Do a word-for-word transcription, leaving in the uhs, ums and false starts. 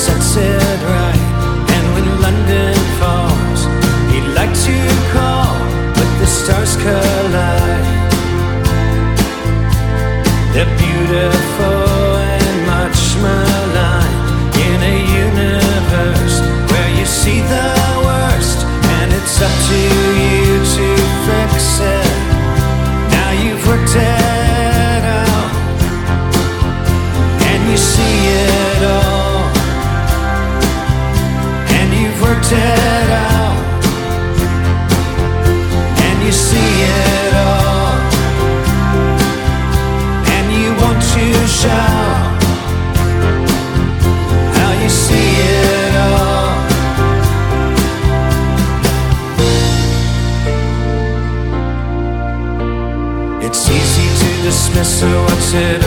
sets it right. And when London falls, he'd like to call, but the stars collide. They're beautiful and much maligned in a universe where you see the worst, and it's up to you to fix it. Now you've worked it out, and you see it all, and you've worked it out, and you see it all, and you want to shout how you see it all. It's easy to dismiss, so what's it